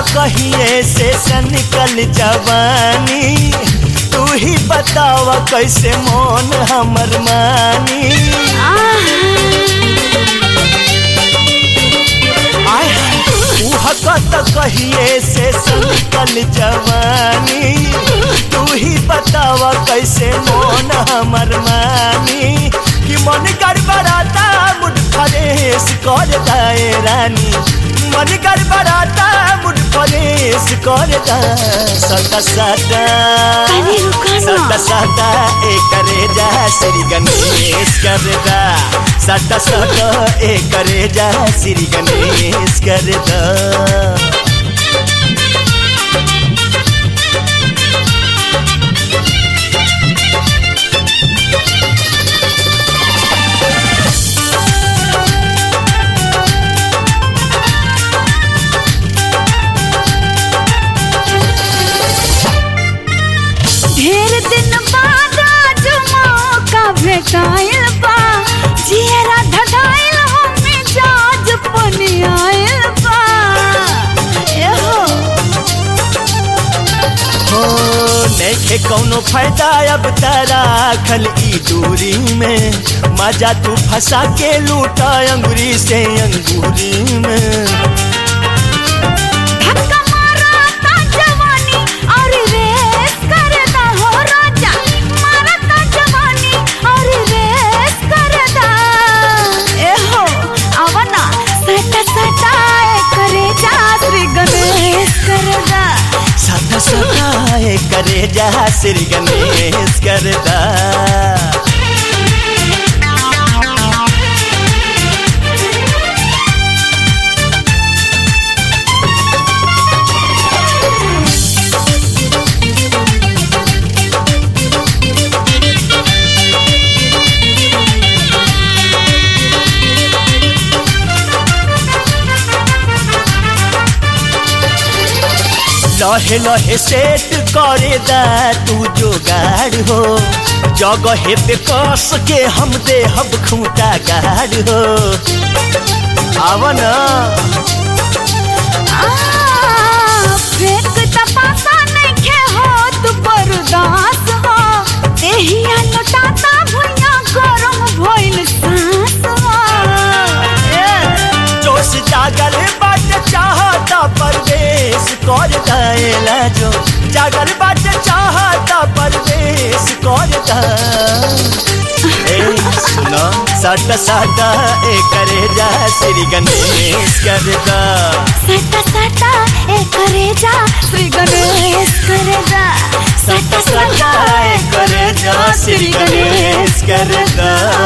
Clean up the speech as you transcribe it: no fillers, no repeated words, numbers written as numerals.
कहिए से निकल जवानी, तू ही बतावा कैसे मन हमर मानी। कहिए से निकल जवानी, तू ही बतावा कैसे मन हमर मानी। कि मन गड़बड़ाता मुझ फरेश कर दाए रानी, मन गड़बड़ाता मुझ फरेश कर दा। सदा सदा सदा सदा करे जा श्री गणेश कर दा, सदा सदा करे जा श्री गणेश कर दा। ढेर दिन बाद आज मौका भेटाइल बा, जियरा धधाइल हमें जाज पनियाइल बा। हो नइखे कौनो फायदा अब तारा खल ई दूरी में, मजा तू फंसा के लूटा अंगूरी से अंगूरी में। करे जा श्री गणेश कर दा। लहे लहे सेट करे दा तू जोगाड़ हो, जगह पे कस के हम दे हब खूंटा गाड़ हो। आवन फेंक तपासा नहीं खे हो तू बर्दाश्त हो, देहिया लौटाता भुइया गरम भइल सांस हो। जोश जागल बाट चाहता परवेश कर दाएला, जो जागल बाट चाहता परवेश कर दा। सुनो सदा सदा करे जा श्री गणेश कर दा, सदा सदा करे जा श्री गणेश कर दा, सदा सदा करे जा श्री गणेश कर दा।